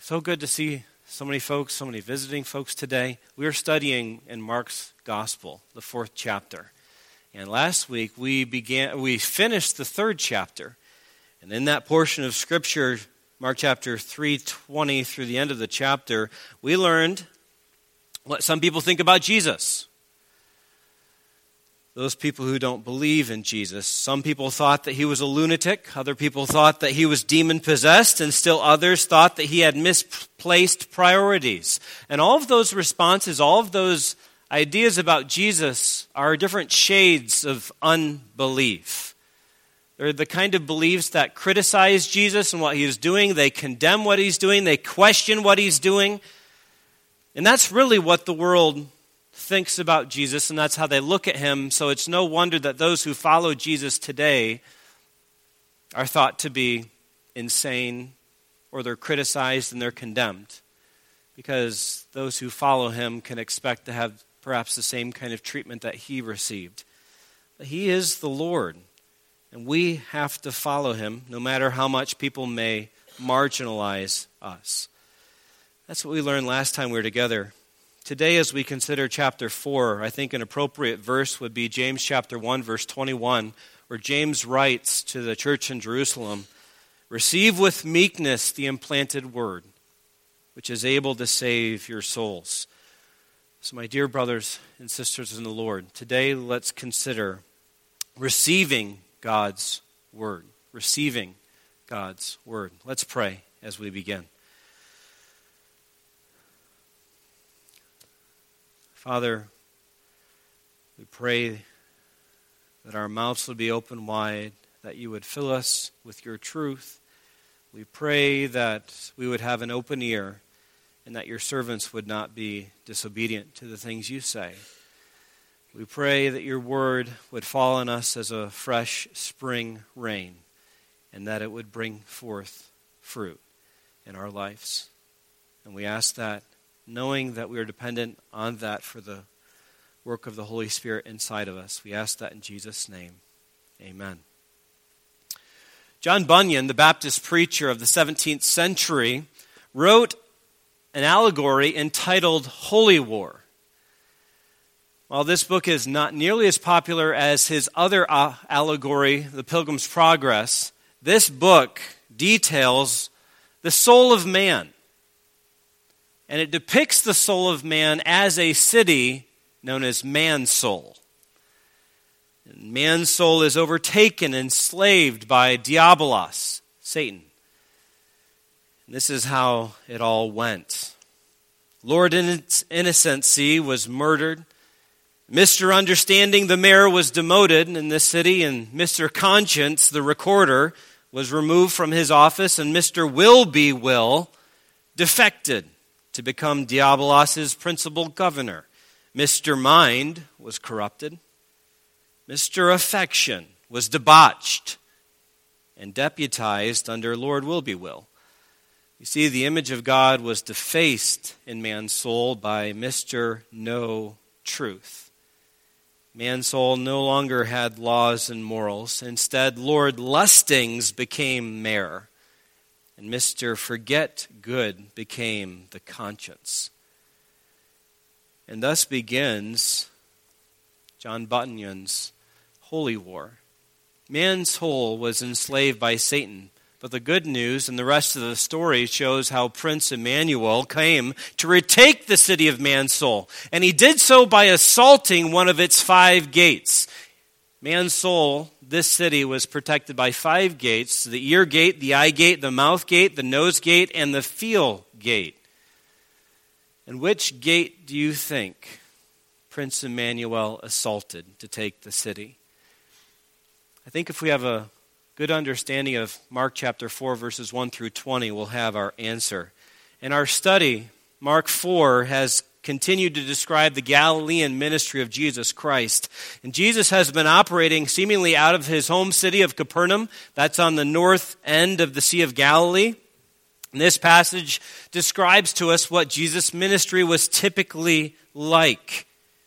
So good to see so many folks, so many visiting folks today. We are studying in Mark's Gospel, the 4th chapter. And last week we finished the 3rd chapter. And in that portion of Scripture, Mark chapter 3:20 through the end of the chapter, we learned what some people think about Jesus. Those people who don't believe in Jesus. Some people thought that he was a lunatic. Other people thought that he was demon-possessed. And still others thought that he had misplaced priorities. And all of those responses, all of those ideas about Jesus are different shades of unbelief. They're the kind of beliefs that criticize Jesus and what he is doing. They condemn what he's doing. They question what he's doing. And that's really what the world thinks about Jesus, and that's how they look at him. So it's no wonder that those who follow Jesus today are thought to be insane, or they're criticized and they're condemned, because those who follow him can expect to have perhaps the same kind of treatment that he received. But he is the Lord, and we have to follow him no matter how much people may marginalize us. That's what we learned last time we were together. Today, as we consider chapter 4, I think an appropriate verse would be James chapter 1, verse 21, where James writes to the church in Jerusalem, "Receive with meekness the implanted word, which is able to save your souls." So my dear brothers and sisters in the Lord, today let's consider receiving God's word. Receiving God's word. Let's pray as we begin. Father, we pray that our mouths would be open wide, that you would fill us with your truth. We pray that we would have an open ear and that your servants would not be disobedient to the things you say. We pray that your word would fall on us as a fresh spring rain and that it would bring forth fruit in our lives. And we ask that, knowing that we are dependent on that for the work of the Holy Spirit inside of us. We ask that in Jesus' name. Amen. John Bunyan, the Baptist preacher of the 17th century, wrote an allegory entitled Holy War. While this book is not nearly as popular as his other allegory, The Pilgrim's Progress, this book details the soul of man. And it depicts the soul of man as a city known as man's soul. And man's soul is overtaken, enslaved by Diabolos, Satan. And this is how it all went. Lord Innocency was murdered. Mr. Understanding, the mayor, was demoted in this city. And Mr. Conscience, the recorder, was removed from his office. And Mr. Will defected to become Diabolos' principal governor. Mr. Mind was corrupted. Mr. Affection was debauched and deputized under Lord Will. You see, the image of God was defaced in man's soul by Mr. No Truth. Man's soul no longer had laws and morals. Instead, Lord Lustings became mayor. And Mr. Forget Good became the conscience. And thus begins John Bunyan's Holy War. Man's soul was enslaved by Satan. But the good news and the rest of the story shows how Prince Emmanuel came to retake the city of man's soul. And he did so by assaulting one of its 5 gates. Man's soul, this city, was protected by 5 gates: the ear gate, the eye gate, the mouth gate, the nose gate, and the feel gate. And which gate do you think Prince Emmanuel assaulted to take the city? I think if we have a good understanding of Mark chapter 4, verses 1 through 20, we'll have our answer. In our study, Mark 4 has continued to describe the Galilean ministry of Jesus Christ. And Jesus has been operating seemingly out of his home city of Capernaum. That's on the north end of the Sea of Galilee. And this passage describes to us what Jesus' ministry was typically like.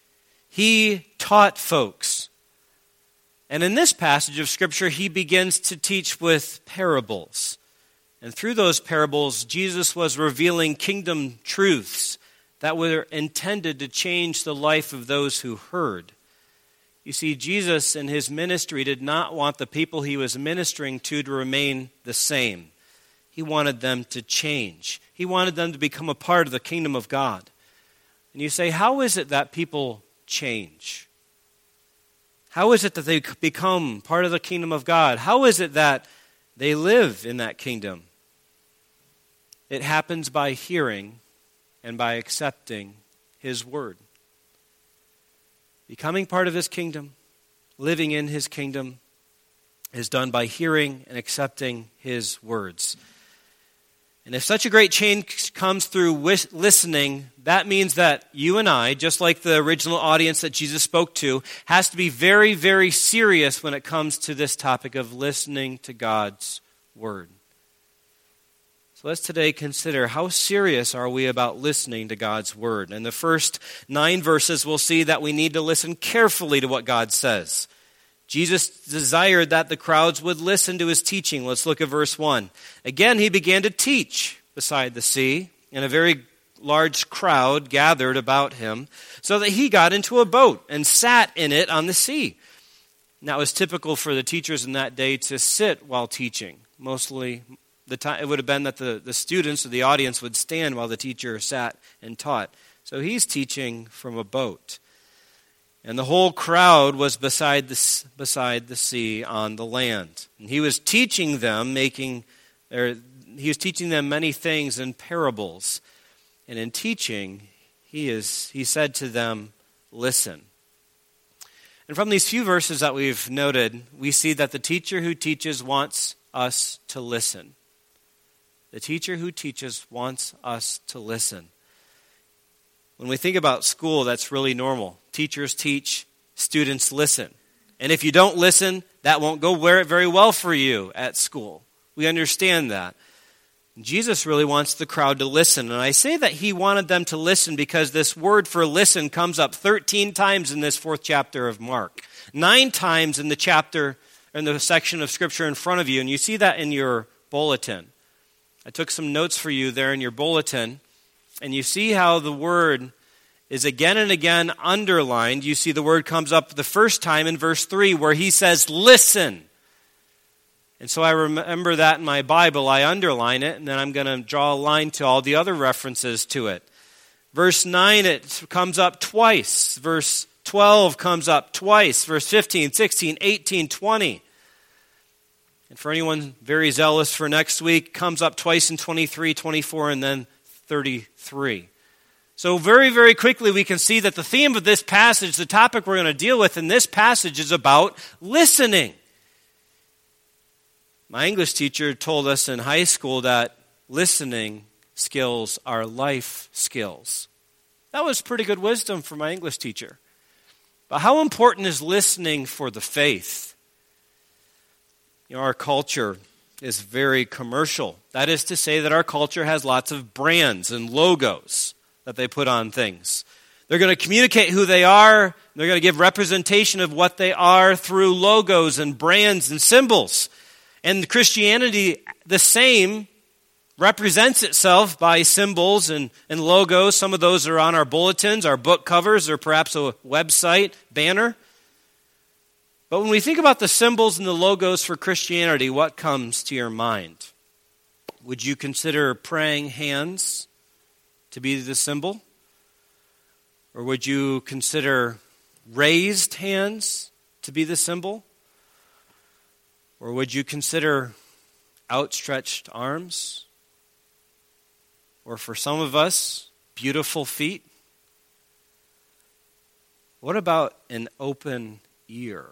He taught folks. And in this passage of Scripture, he begins to teach with parables. And through those parables, Jesus was revealing kingdom truths that were intended to change the life of those who heard. You see, Jesus in his ministry did not want the people he was ministering to remain the same. He wanted them to change. He wanted them to become a part of the kingdom of God. And you say, how is it that people change? How is it that they become part of the kingdom of God? How is it that they live in that kingdom? It happens by hearing and by accepting his word. Becoming part of his kingdom, living in his kingdom, is done by hearing and accepting his words. And if such a great change comes through listening, that means that you and I, just like the original audience that Jesus spoke to, has to be very, very serious when it comes to this topic of listening to God's word. So let's today consider, how serious are we about listening to God's word? In the first 9 verses, we'll see that we need to listen carefully to what God says. Jesus desired that the crowds would listen to his teaching. Let's look at verse 1. Again, he began to teach beside the sea, and a very large crowd gathered about him, so that he got into a boat and sat in it on the sea. And that was typical for the teachers in that day to sit while teaching. Mostly, it would have been that the students or the audience would stand while the teacher sat and taught. So he's teaching from a boat. And the whole crowd was beside the sea on the land. And he was teaching them many things in parables. And in teaching, he said to them, listen. And from these few verses that we've noted, we see that the teacher who teaches wants us to listen. The teacher who teaches wants us to listen. When we think about school, that's really normal. Teachers teach, students listen. And if you don't listen, that won't go very well for you at school. We understand that. Jesus really wants the crowd to listen. And I say that he wanted them to listen because this word for listen comes up 13 times in this 4th chapter of Mark. 9 times in the section of Scripture in front of you. And you see that in your bulletin. I took some notes for you there in your bulletin. And you see how the word is again and again underlined. You see the word comes up the first time in verse 3 where he says, listen. And so I remember that in my Bible. I underline it, and then I'm going to draw a line to all the other references to it. Verse 9, it comes up twice. Verse 12 comes up twice. Verse 15, 16, 18, 20. And for anyone very zealous for next week, comes up twice in 23, 24, and then 33. So very, very quickly we can see that the theme of this passage, the topic we're going to deal with in this passage, is about listening. My English teacher told us in high school that listening skills are life skills. That was pretty good wisdom for my English teacher. But how important is listening for the faith? You know, our culture is very commercial. That is to say that our culture has lots of brands and logos that they put on things. They're going to communicate who they are. They're going to give representation of what they are through logos and brands and symbols. And Christianity, the same, represents itself by symbols and logos. Some of those are on our bulletins, our book covers, or perhaps a website banner. But when we think about the symbols and the logos for Christianity, what comes to your mind? Would you consider praying hands to be the symbol? Or would you consider raised hands to be the symbol? Or would you consider outstretched arms? Or for some of us, beautiful feet? What about an open ear?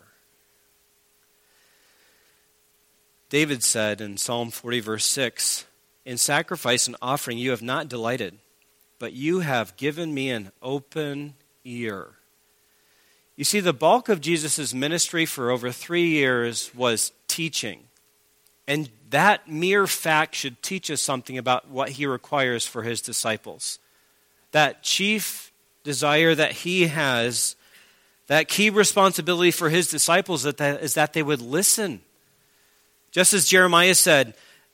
David said in Psalm 40, verse 6, in sacrifice and offering you have not delighted, but you have given me an open ear. You see, the bulk of Jesus' ministry for over 3 years was teaching. And that mere fact should teach us something about what he requires for his disciples. That chief desire that he has, that key responsibility for his disciples is that they would listen. Just as Jeremiah said,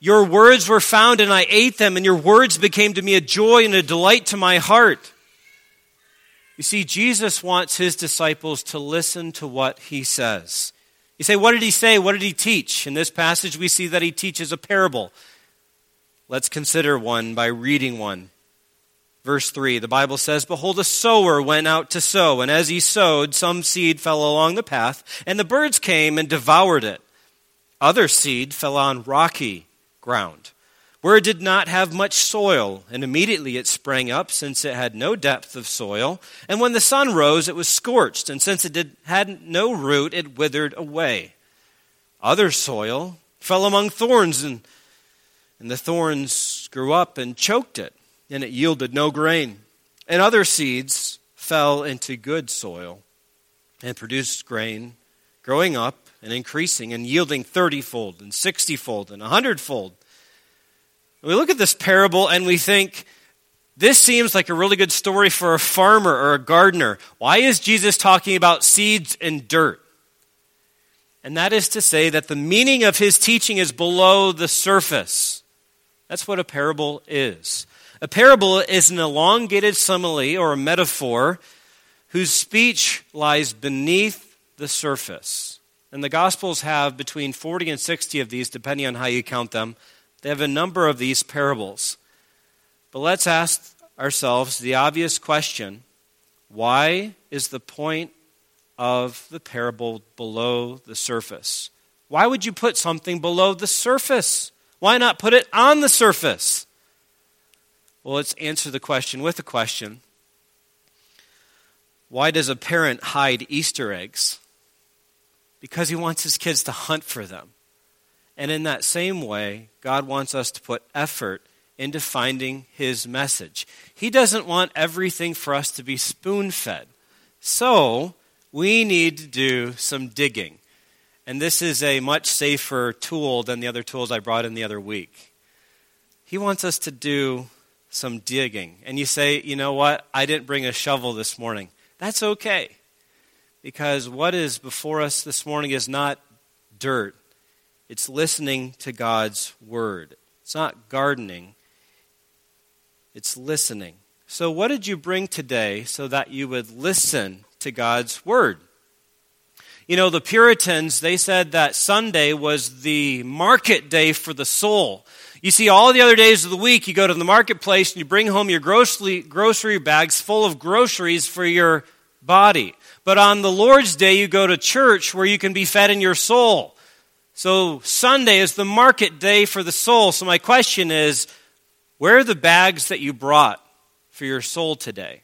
Your words were found and I ate them, and your words became to me a joy and a delight to my heart. You see, Jesus wants his disciples to listen to what he says. You say, what did he say? What did he teach? In this passage, we see that he teaches a parable. Let's consider one by reading one. Verse 3, the Bible says, "Behold, a sower went out to sow, and as he sowed, some seed fell along the path, and the birds came and devoured it. Other seed fell on rocky ground, where it did not have much soil, and immediately it sprang up, since it had no depth of soil. And when the sun rose, it was scorched, and since it had no root, it withered away. Other soil fell among thorns, and the thorns grew up and choked it, and it yielded no grain. And other seeds fell into good soil, and produced grain, growing up and increasing and yielding 30-fold and 60-fold and 100-fold. We look at this parable and we think, this seems like a really good story for a farmer or a gardener. Why is Jesus talking about seeds and dirt? And that is to say that the meaning of his teaching is below the surface. That's what a parable is. A parable is an elongated simile or a metaphor whose speech lies beneath the surface. And the Gospels have between 40 and 60 of these, depending on how you count them. They have a number of these parables. But let's ask ourselves the obvious question: why is the point of the parable below the surface? Why would you put something below the surface? Why not put it on the surface? Well, let's answer the question with a question. Why does a parent hide Easter eggs? Because he wants his kids to hunt for them. And in that same way, God wants us to put effort into finding his message. He doesn't want everything for us to be spoon-fed. So, we need to do some digging. And this is a much safer tool than the other tools I brought in the other week. He wants us to do some digging. And you say, you know what? I didn't bring a shovel this morning. That's okay. Because what is before us this morning is not dirt. It's listening to God's word. It's not gardening. It's listening. So what did you bring today so that you would listen to God's word? You know, the Puritans, they said that Sunday was the market day for the soul. You see, all the other days of the week, you go to the marketplace and you bring home your grocery bags full of groceries for your body. But on the Lord's Day, you go to church where you can be fed in your soul. So Sunday is the market day for the soul. So my question is, where are the bags that you brought for your soul today?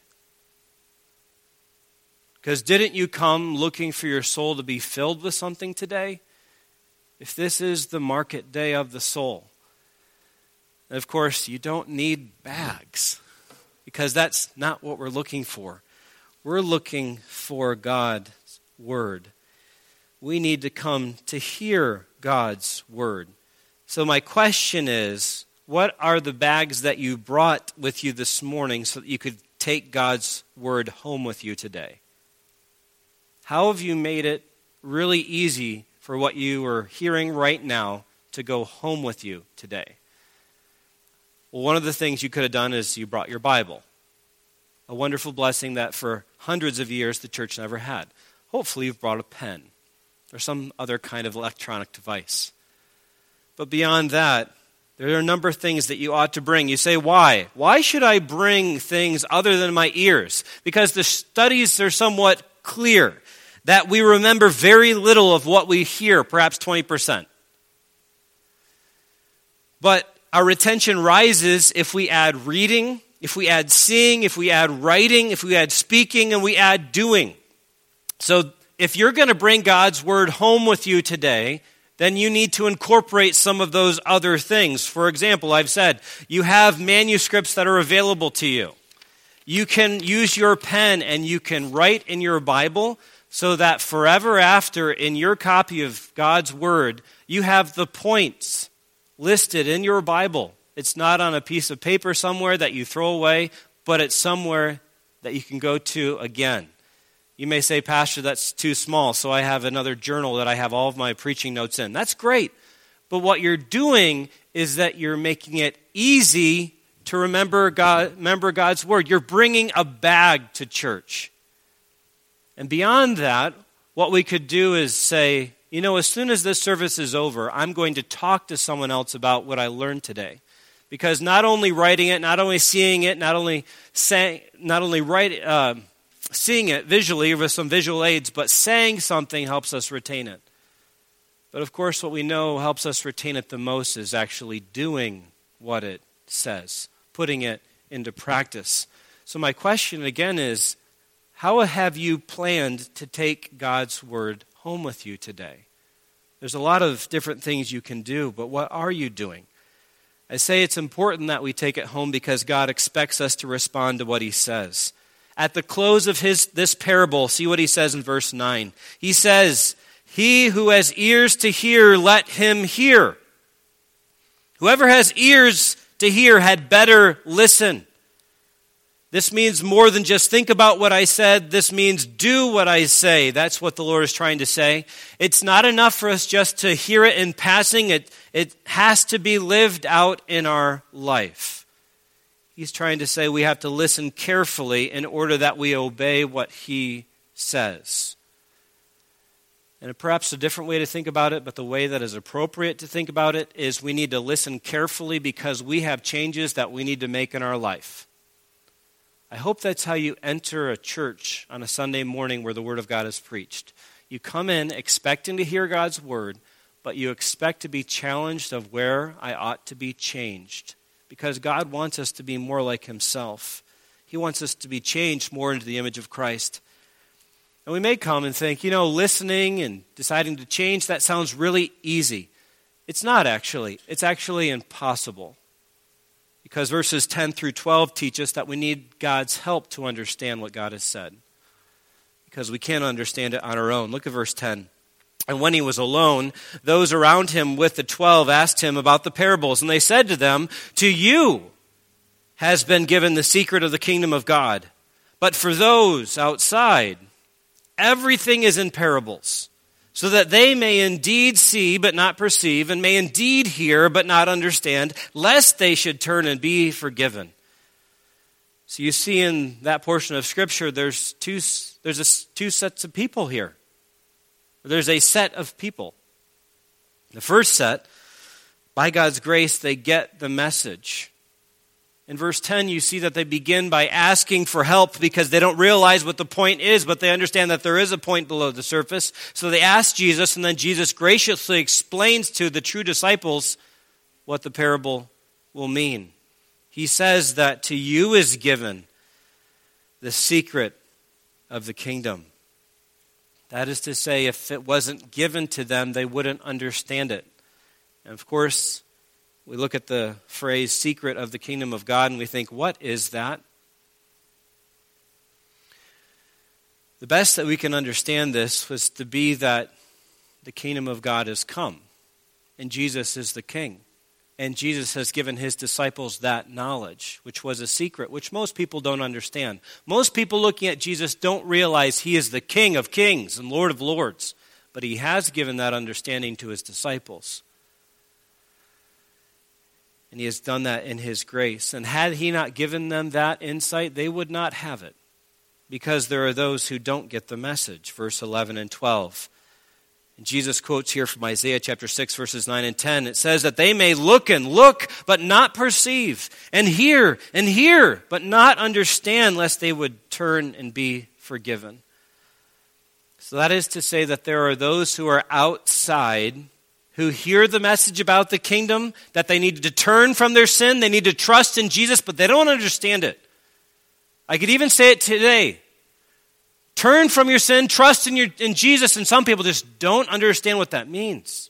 Because didn't you come looking for your soul to be filled with something today? If this is the market day of the soul. And of course, you don't need bags, because that's not what we're looking for. We're looking for God's word. We need to come to hear God's word. So my question is, what are the bags that you brought with you this morning so that you could take God's word home with you today? How have you made it really easy for what you are hearing right now to go home with you today? Well, one of the things you could have done is you brought your Bible. A wonderful blessing that for hundreds of years the church never had. Hopefully you've brought a pen or some other kind of electronic device. But beyond that, there are a number of things that you ought to bring. You say, why? Why should I bring things other than my ears? Because the studies are somewhat clear that we remember very little of what we hear, perhaps 20%. But our retention rises if we add reading, if we add seeing, if we add writing, if we add speaking, and we add doing. So if you're going to bring God's word home with you today, then you need to incorporate some of those other things. For example, I've said, you have manuscripts that are available to you. You can use your pen and you can write in your Bible so that forever after, in your copy of God's word, you have the points listed in your Bible. It's not on a piece of paper somewhere that you throw away, but it's somewhere that you can go to again. You may say, Pastor, that's too small, so I have another journal that I have all of my preaching notes in. That's great. but what you're doing is that you're making it easy to remember God's word. You're bringing a bag to church. And beyond that, what we could do is say, as soon as this service is over, I'm going to talk to someone else about what I learned today. Because not only writing it, not only seeing it, not only seeing it visually with some visual aids, but saying something helps us retain it. But of course, what we know helps us retain it the most is actually doing what it says, putting it into practice. So my question again is, how have you planned to take God's word home with you today? There's a lot of different things you can do, but what are you doing? I say it's important that we take it home because God expects us to respond to what he says. At the close of this parable, see what he says in verse 9. He says, "He who has ears to hear, let him hear." Whoever has ears to hear had better listen. This means more than just think about what I said. This means do what I say. That's what the Lord is trying to say. It's not enough for us just to hear it in passing. It has to be lived out in our life. He's trying to say we have to listen carefully in order that we obey what he says. And perhaps a different way to think about it, but the way that is appropriate to think about it is we need to listen carefully because we have changes that we need to make in our life. I hope that's how you enter a church on a Sunday morning where the Word of God is preached. You come in expecting to hear God's Word, but you expect to be challenged of where I ought to be changed. Because God wants us to be more like himself. He wants us to be changed more into the image of Christ. And we may come and think, listening and deciding to change, that sounds really easy. It's not actually. It's actually impossible. Because verses 10 through 12 teach us that we need God's help to understand what God has said. Because we can't understand it on our own. Look at verse 10. "And when he was alone, those around him with the 12 asked him about the parables. And they said to them, 'To you has been given the secret of the kingdom of God. But for those outside, everything is in parables, so that they may indeed see but not perceive, and may indeed hear but not understand, lest they should turn and be forgiven.'" So you see in that portion of Scripture, there's two sets of people here. There's a set of people. The first set, by God's grace, they get the message. In verse 10, you see that they begin by asking for help because they don't realize what the point is, but they understand that there is a point below the surface. So they ask Jesus, and then Jesus graciously explains to the true disciples what the parable will mean. He says that to you is given the secret of the kingdom. That is to say, if it wasn't given to them, they wouldn't understand it. And of course, we look at the phrase secret of the kingdom of God and we think, what is that? The best that we can understand this was to be that the kingdom of God has come and Jesus is the king. And Jesus has given his disciples that knowledge, which was a secret, which most people don't understand. Most people looking at Jesus don't realize he is the King of kings and Lord of lords. But he has given that understanding to his disciples. And he has done that in his grace. And had he not given them that insight, they would not have it. Because there are those who don't get the message. Verse 11 and 12. And Jesus quotes here from Isaiah chapter 6, verses 9 and 10. It says that they may look and look, but not perceive, and hear, but not understand, lest they would turn and be forgiven. So that is to say that there are those who are outside, who hear the message about the kingdom, that they need to turn from their sin, they need to trust in Jesus, but they don't understand it. I could even say it today. Turn from your sin, trust in Jesus, and some people just don't understand what that means.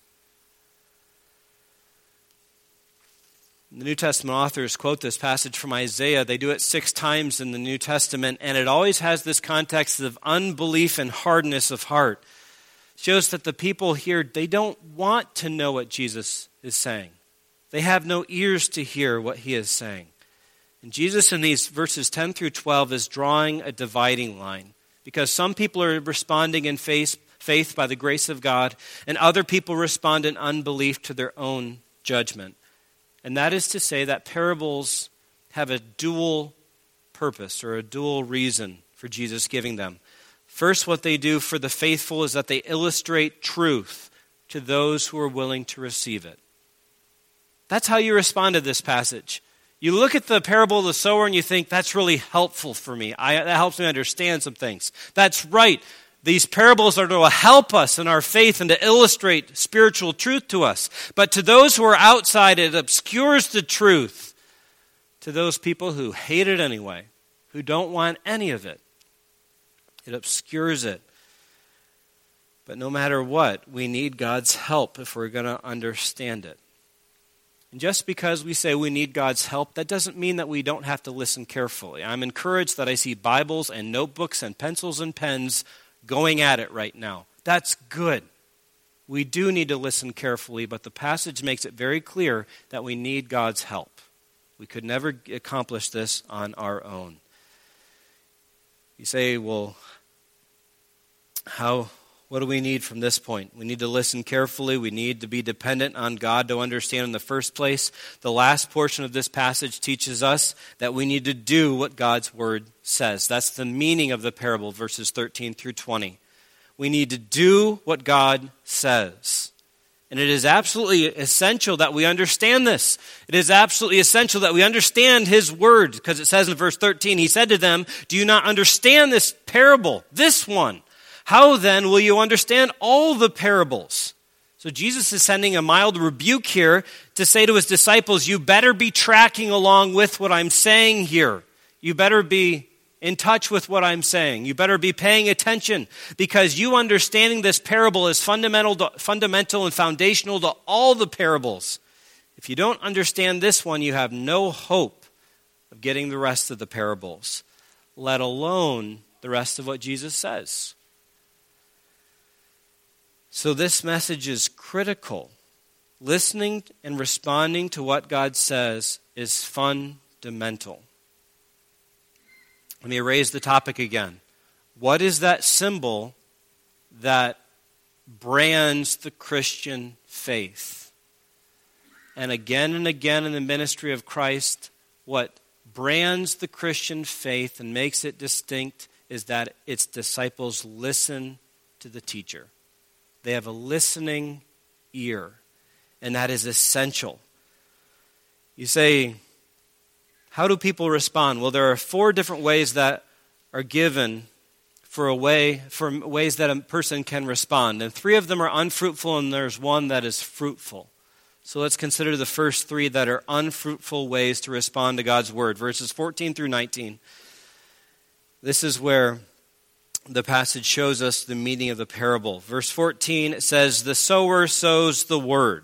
The New Testament authors quote this passage from Isaiah. They do it 6 times in the New Testament, and it always has this context of unbelief and hardness of heart. It shows that the people here, they don't want to know what Jesus is saying. They have no ears to hear what he is saying. And Jesus in these verses 10 through 12 is drawing a dividing line. Because some people are responding in faith faith by the grace of God, and other people respond in unbelief to their own judgment. And that is to say that parables have a dual purpose or a dual reason for Jesus giving them. First, what they do for the faithful is that they illustrate truth to those who are willing to receive it. That's how you respond to this passage. You look at the parable of the sower and you think, that's really helpful for me. That helps me understand some things. That's right. These parables are to help us in our faith and to illustrate spiritual truth to us. But to those who are outside, it obscures the truth. To those people who hate it anyway, who don't want any of it, it obscures it. But no matter what, we need God's help if we're going to understand it. And just because we say we need God's help, that doesn't mean that we don't have to listen carefully. I'm encouraged that I see Bibles and notebooks and pencils and pens going at it right now. That's good. We do need to listen carefully, but the passage makes it very clear that we need God's help. We could never accomplish this on our own. You say, well, what do we need from this point? We need to listen carefully. We need to be dependent on God to understand in the first place. The last portion of this passage teaches us that we need to do what God's word says. That's the meaning of the parable, verses 13 through 20. We need to do what God says. And it is absolutely essential that we understand this. It is absolutely essential that we understand his word, because it says in verse 13, he said to them, "Do you not understand this parable, this one? How then will you understand all the parables?" So Jesus is sending a mild rebuke here to say to his disciples, you better be tracking along with what I'm saying here. You better be in touch with what I'm saying. You better be paying attention, because you understanding this parable is fundamental and foundational to all the parables. If you don't understand this one, you have no hope of getting the rest of the parables, let alone the rest of what Jesus says. So this message is critical. Listening and responding to what God says is fundamental. Let me raise the topic again. What is that symbol that brands the Christian faith? And again in the ministry of Christ, what brands the Christian faith and makes it distinct is that its disciples listen to the teacher. They have a listening ear, and that is essential. You say, how do people respond? Well, there are 4 different ways that are given for ways that a person can respond. And 3 of them are unfruitful, and there's one that is fruitful. So let's consider the first 3 that are unfruitful ways to respond to God's word. Verses 14 through 19. This is where the passage shows us the meaning of the parable. Verse 14, it says, "The sower sows the word."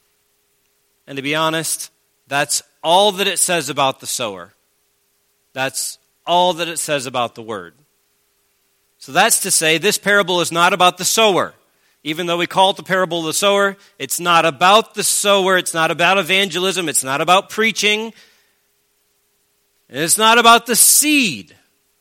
And to be honest, that's all that it says about the sower. That's all that it says about the word. So that's to say, this parable is not about the sower. Even though we call it the parable of the sower, it's not about the sower. It's not about evangelism. It's not about preaching. And it's not about the seed.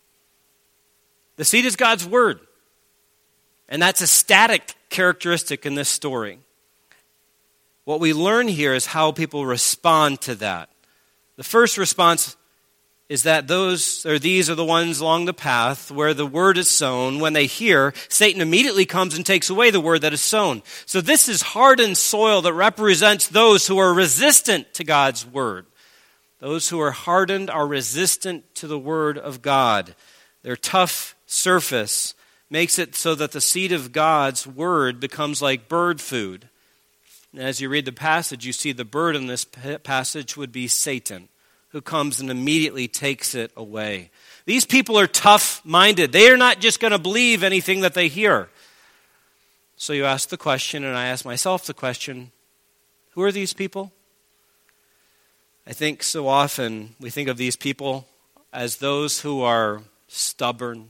The seed is God's word. And that's a static characteristic in this story. What we learn here is how people respond to that. The first response is that these are the ones along the path where the word is sown. When they hear, Satan immediately comes and takes away the word that is sown. So this is hardened soil that represents those who are resistant to God's word. Those who are hardened are resistant to the word of God. Their tough surface makes it so that the seed of God's word becomes like bird food. And as you read the passage, you see the bird in this passage would be Satan, who comes and immediately takes it away. These people are tough-minded. They are not just going to believe anything that they hear. So you ask the question, and I ask myself the question, who are these people? I think so often we think of these people as those who are stubborn,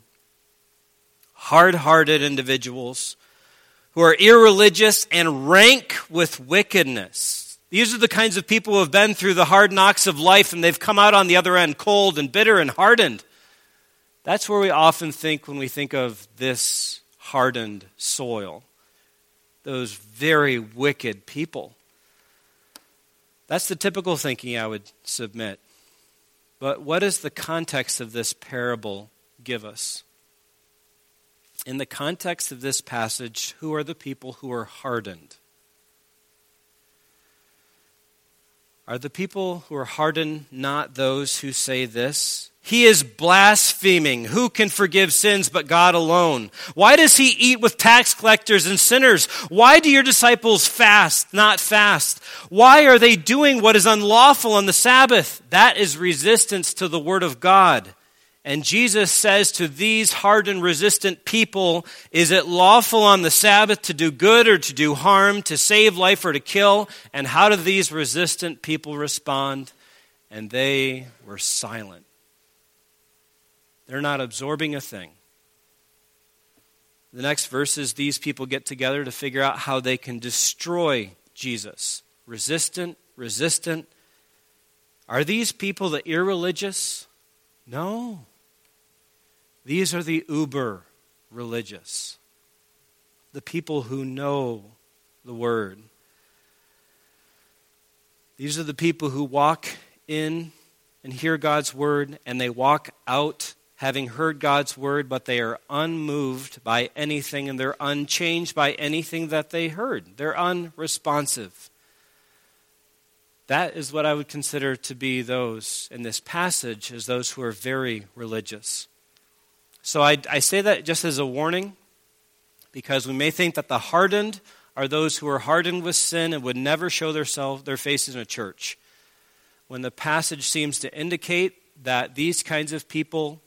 hard-hearted individuals who are irreligious and rank with wickedness. These are the kinds of people who have been through the hard knocks of life and they've come out on the other end cold and bitter and hardened. That's where we often think when we think of this hardened soil. Those very wicked people. That's the typical thinking I would submit. But what does the context of this parable give us? In the context of this passage, who are the people who are hardened? Are the people who are hardened not those who say this? He is blaspheming. Who can forgive sins but God alone? Why does he eat with tax collectors and sinners? Why do your disciples fast, not fast? Why are they doing what is unlawful on the Sabbath? That is resistance to the word of God. And Jesus says to these hardened, resistant people, is it lawful on the Sabbath to do good or to do harm, to save life or to kill? And how do these resistant people respond? And they were silent. They're not absorbing a thing. The next verses, these people get together to figure out how they can destroy Jesus. Resistant. Are these people the irreligious? No. These are the uber religious. The people who know the word. These are the people who walk in and hear God's word, and they walk out having heard God's word, but they are unmoved by anything, and they're unchanged by anything that they heard. They're unresponsive. That is what I would consider to be those in this passage, as those who are very religious. So I say that just as a warning, because we may think that the hardened are those who are hardened with sin and would never show their faces in a church, when the passage seems to indicate that these kinds of people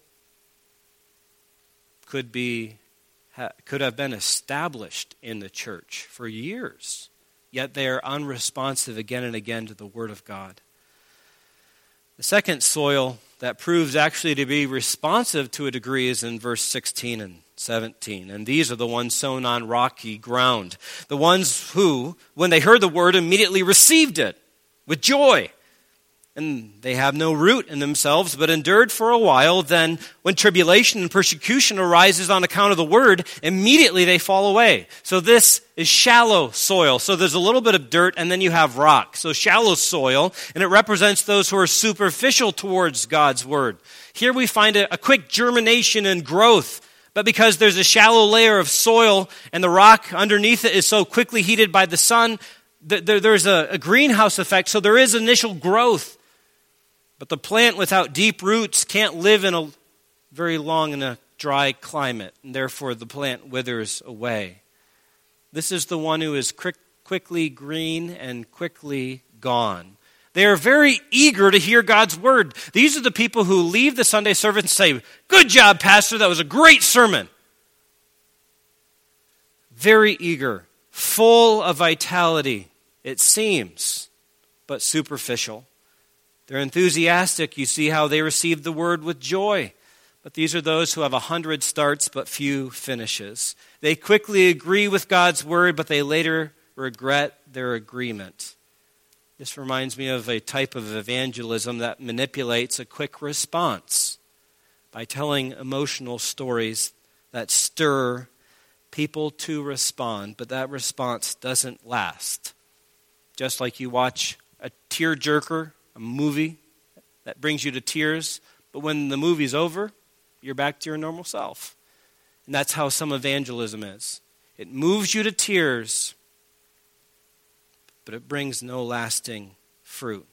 could have been established in the church for years, yet they are unresponsive again and again to the word of God. The second soil that proves actually to be responsive to a degree is in verse 16 and 17. And these are the ones sown on rocky ground. The ones who, when they heard the word, immediately received it with joy. And they have no root in themselves, but endured for a while. Then when tribulation and persecution arises on account of the word, immediately they fall away. So this is shallow soil. So there's a little bit of dirt, and then you have rock. So shallow soil, and it represents those who are superficial towards God's word. Here we find a quick germination and growth, but because there's a shallow layer of soil, and the rock underneath it is so quickly heated by the sun, there's a greenhouse effect, so there is initial growth. But the plant without deep roots can't live very long in a dry climate, and therefore the plant withers away. This is the one who is quickly green and quickly gone. They are very eager to hear God's word. These are the people who leave the Sunday service and say, "Good job, Pastor, that was a great sermon." Very eager, full of vitality, it seems, but superficial. They're enthusiastic. You see how they receive the word with joy. But these are those who have 100 starts but few finishes. They quickly agree with God's word, but they later regret their agreement. This reminds me of a type of evangelism that manipulates a quick response by telling emotional stories that stir people to respond, but that response doesn't last. Just like you watch a tearjerker, a movie that brings you to tears, but when the movie's over, you're back to your normal self. And that's how some evangelism is. It moves you to tears, but it brings no lasting fruit.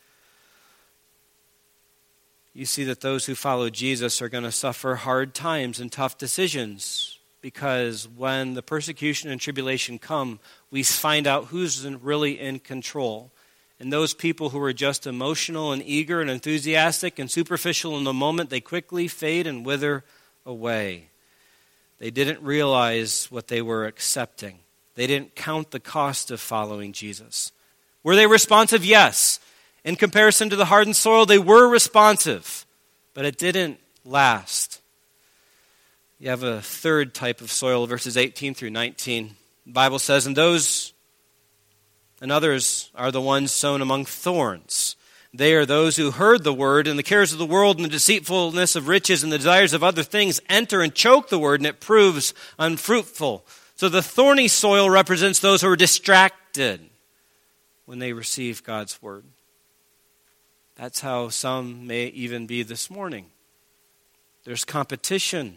You see that those who follow Jesus are going to suffer hard times and tough decisions, because when the persecution and tribulation come, we find out who's really in control. And those people who are just emotional and eager and enthusiastic and superficial in the moment, they quickly fade and wither away. They didn't realize what they were accepting. They didn't count the cost of following Jesus. Were they responsive? Yes. In comparison to the hardened soil, they were responsive, but it didn't last. You have a third type of soil, verses 18 through 19. The Bible says, and others are the ones sown among thorns. They are those who heard the word, and the cares of the world and the deceitfulness of riches and the desires of other things enter and choke the word, and it proves unfruitful. So the thorny soil represents those who are distracted when they receive God's word. That's how some may even be this morning. There's competition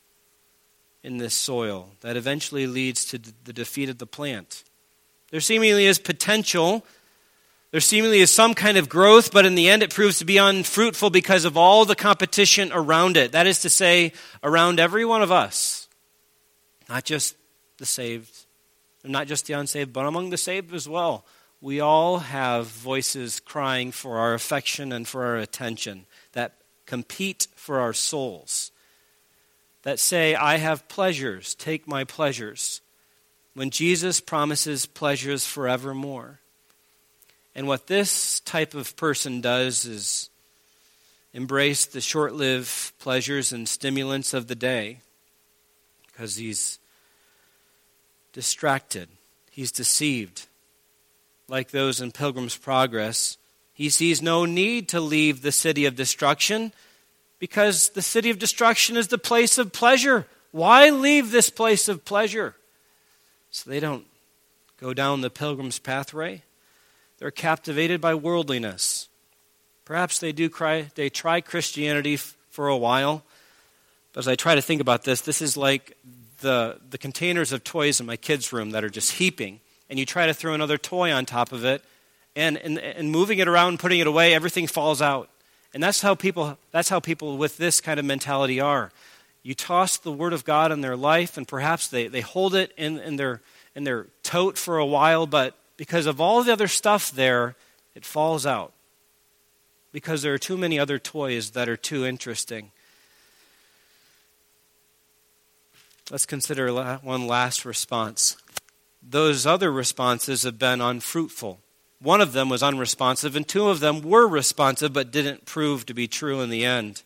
in this soil that eventually leads to the defeat of the plant. There seemingly is potential. There seemingly is some kind of growth, but in the end it proves to be unfruitful because of all the competition around it. That is to say, around every one of us. Not just the saved, not just the unsaved, but among the saved as well. We all have voices crying for our affection and for our attention that compete for our souls. That say, I have pleasures, take my pleasures. When Jesus promises pleasures forevermore. And what this type of person does is embrace the short-lived pleasures and stimulants of the day because he's distracted. He's deceived. Like those in Pilgrim's Progress, he sees no need to leave the city of destruction because the city of destruction is the place of pleasure. Why leave this place of pleasure? So they don't go down the pilgrim's pathway. They're captivated by worldliness. Perhaps they try Christianity for a while. But as I try to think about this, this is like the containers of toys in my kids' room that are just heaping. And you try to throw another toy on top of it, and moving it around, putting it away, everything falls out. And that's how people with this kind of mentality are. You toss the Word of God in their life, and perhaps they hold it in their tote for a while, but because of all the other stuff there, it falls out. Because there are too many other toys that are too interesting. Let's consider one last response. Those other responses have been unfruitful. One of them was unresponsive, and two of them were responsive but didn't prove to be true in the end.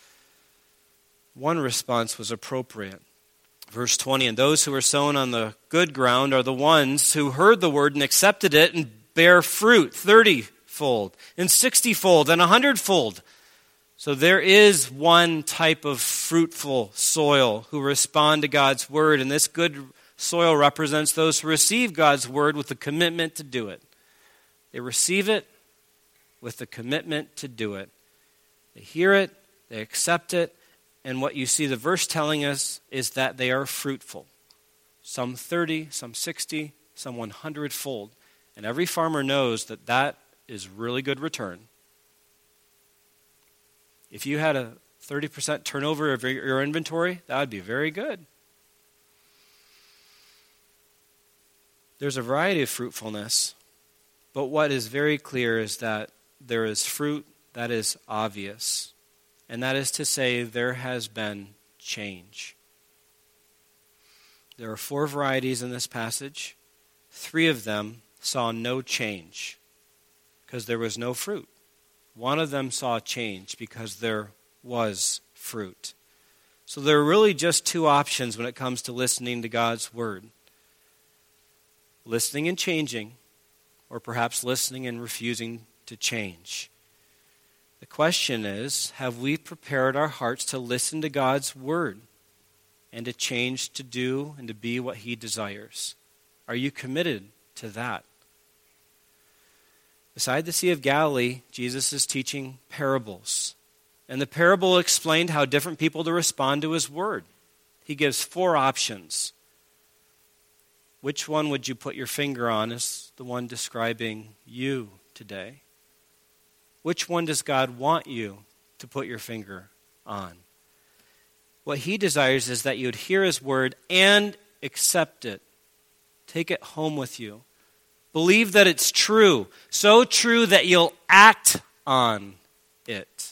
One response was appropriate. Verse 20, and those who are sown on the good ground are the ones who heard the word and accepted it and bear fruit 30-fold and 60-fold and 100-fold. So there is one type of fruitful soil who respond to God's word, and this good soil represents those who receive God's word with the commitment to do it. They receive it with the commitment to do it. They hear it, they accept it, and what you see the verse telling us is that they are fruitful. Some 30, some 60, some 100-fold. And every farmer knows that that is really good return. If you had a 30% turnover of your inventory, that would be very good. There's a variety of fruitfulness, but what is very clear is that there is fruit that is obvious. And that is to say, there has been change. There are 4 varieties in this passage. 3 of them saw no change because there was no fruit. One of them saw change because there was fruit. So there are really just 2 options when it comes to listening to God's word. Listening and changing, or perhaps listening and refusing to change. The question is, have we prepared our hearts to listen to God's word and to change to do and to be what he desires? Are you committed to that? Beside the Sea of Galilee, Jesus is teaching parables. And the parable explained how different people to respond to his word. He gives 4 options. Which one would you put your finger on as the one describing you today? Which one does God want you to put your finger on? What he desires is that you would hear his word and accept it. Take it home with you. Believe that it's true. So true that you'll act on it.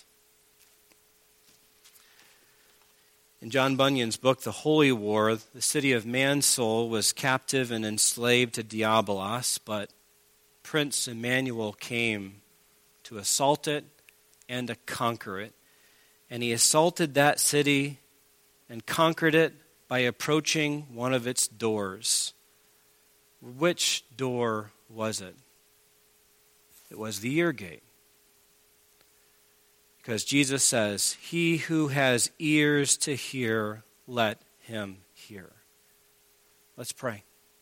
In John Bunyan's book, The Holy War, the city of Mansoul was captive and enslaved to Diabolos, but Prince Emmanuel came to assault it and to conquer it. And he assaulted that city and conquered it by approaching one of its doors. Which door was it? It was the ear gate. Because Jesus says, he who has ears to hear, let him hear. Let's pray.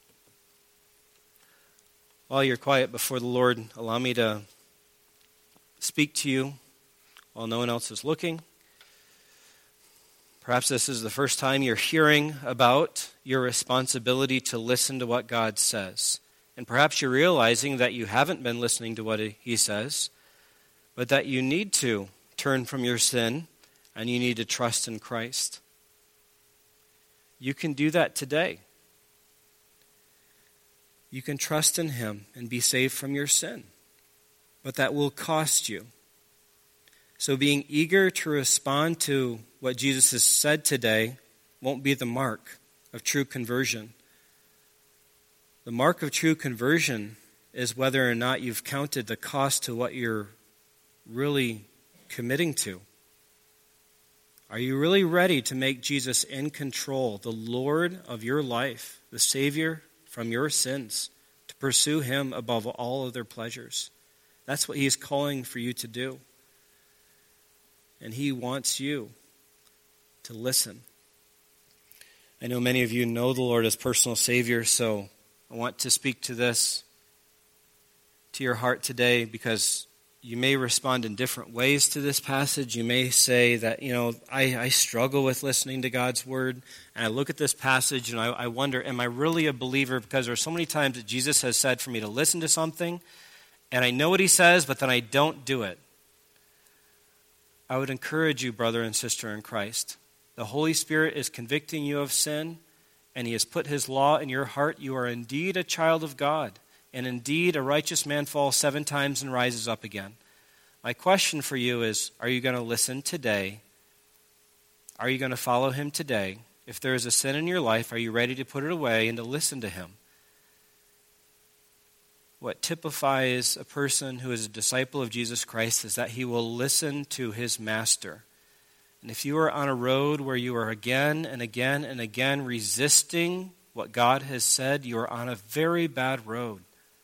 While you're quiet before the Lord, allow me to speak to you while no one else is looking. Perhaps this is the first time you're hearing about your responsibility to listen to what God says. And perhaps you're realizing that you haven't been listening to what he says, but that you need to turn from your sin and you need to trust in Christ. You can do that today. You can trust in him and be saved from your sin, but that will cost you. So being eager to respond to what Jesus has said today won't be the mark of true conversion. The mark of true conversion is whether or not you've counted the cost to what you're really committing to. Are you really ready to make Jesus in control, the Lord of your life, the Savior from your sins, to pursue him above all other pleasures? That's what he's calling for you to do. And he wants you to listen. I know many of you know the Lord as personal Savior, so I want to speak to this to your heart today, because you may respond in different ways to this passage. You may say that, I struggle with listening to God's word, and I look at this passage and I wonder, am I really a believer? Because there are so many times that Jesus has said for me to listen to something, and I know what he says, but then I don't do it. I would encourage you, brother and sister in Christ. The Holy Spirit is convicting you of sin, and he has put his law in your heart. You are indeed a child of God. And indeed, a righteous man falls 7 times and rises up again. My question for you is, are you going to listen today? Are you going to follow him today? If there is a sin in your life, are you ready to put it away and to listen to him? What typifies a person who is a disciple of Jesus Christ is that he will listen to his master. And if you are on a road where you are again and again and again resisting what God has said, you are on a very bad road.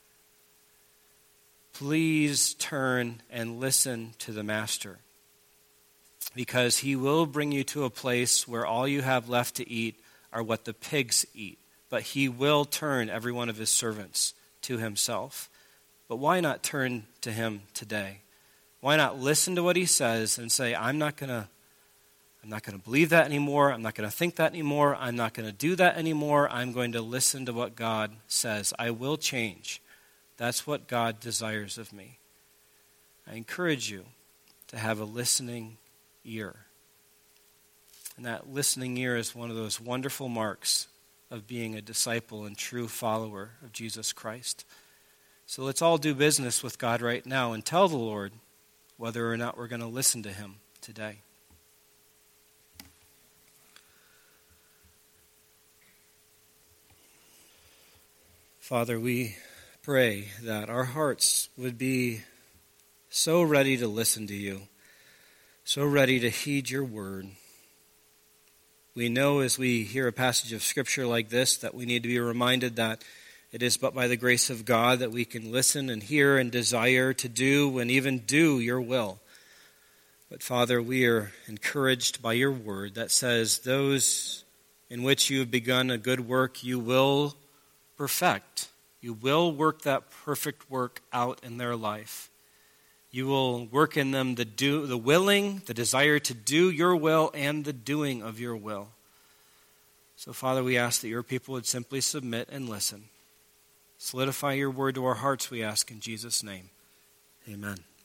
Please turn and listen to the Master, because he will bring you to a place where all you have left to eat are what the pigs eat. But he will turn every one of his servants to himself. But why not turn to him today? Why not listen to what he says and say, I'm not going to believe that anymore. I'm not going to think that anymore. I'm not going to do that anymore. I'm going to listen to what God says. I will change. That's what God desires of me. I encourage you to have a listening ear. And that listening ear is one of those wonderful marks of being a disciple and true follower of Jesus Christ. So let's all do business with God right now and tell the Lord whether or not we're going to listen to him today. Father, we pray that our hearts would be so ready to listen to you, so ready to heed your word. We know as we hear a passage of Scripture like this that we need to be reminded that it is but by the grace of God that we can listen and hear and desire to do and even do your will. But Father, we are encouraged by your word that says those in which you have begun a good work you will perfect. You will work that perfect work out in their life. You will work in them the willing, the desire to do your will, and the doing of your will. So, Father, we ask that your people would simply submit and listen. Solidify your word to our hearts, we ask in Jesus' name. Amen.